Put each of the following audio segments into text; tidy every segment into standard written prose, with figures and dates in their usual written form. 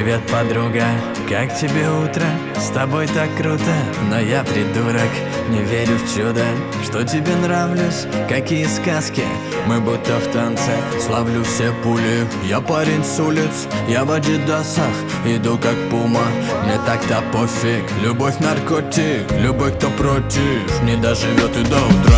Привет, подруга, как тебе утро? С тобой так круто, но я придурок, не верю в чудо. Что тебе нравлюсь? Какие сказки? Мы будто в танце, славлю все пули. Я парень с улиц, я в адидасах, иду как пума, мне так-то пофиг. Любовь наркотик, любой, кто против, не доживет и до утра.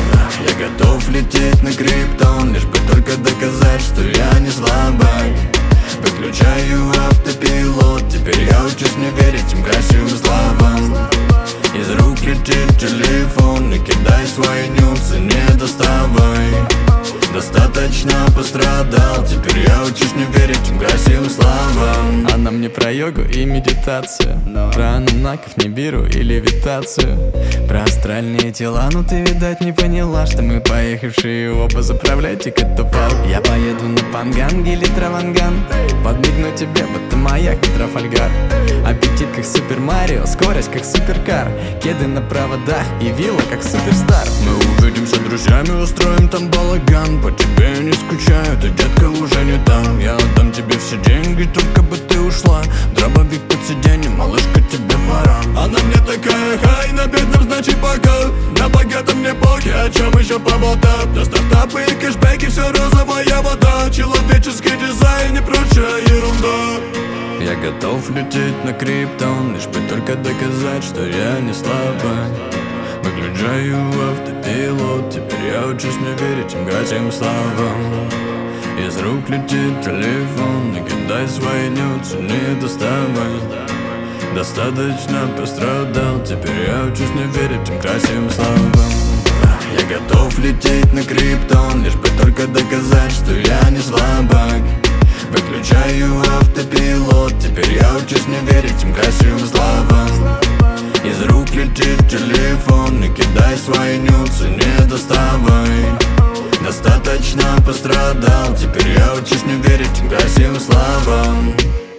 Я готов лететь на Криптон, лишь бы только доказать, что я не слабак. Выключаю автопилот, теперь я учусь не верить этим красивым словам. Из рук летит телефон, и кидай свои нюцы, не доставай. Достаточно пострадал, теперь я учусь не верить этим красивым словам. Она мне про йогу и медитацию, про анунаков, нибиру и левитацию, про астральные тела, ну ты, видать, не поняла, что мы поехавшие оба. Заправляйте катапалт. Я поеду на Панганге или Траванган, подмигну тебе, будто маяк на Трафальгар. Аппетит как Супер Марио, скорость как суперкар, кеды на проводах и вилла как суперстар. Мы увидимся друзьями, устроим там балаган. По тебе не скучаю, ты, детка, уже не там. Я отдам тебе все деньги, только бы ты ушла. Дробовик под сиденьем, малышка, тебе пора. Она мне такая хай, на бедном значит пока, на богатом мне похер, о чем еще поболтать. Да стартапы и кэшбэки, все розовая вода, человеческий дизайн и прочая ерунда. Я готов лететь на Криптон, лишь бы только доказать, что я не слабак. Выключаю автопилот, теперь я учусь не верить этим красивым словам. Из рук летит телефон, и кидай свои нюцы, не доставай. Достаточно пострадал, теперь я учусь не верить этим красивым словам. Я готов лететь на Криптон, лишь бы только доказать, что я не слабак. Выключаю автопилот, теперь я учусь не верить этим красивым словам. Из рук летит телефон, и кидай свои нюцы, не доставай. Достаточно пострадал, теперь я учусь не верить этим красивым словам.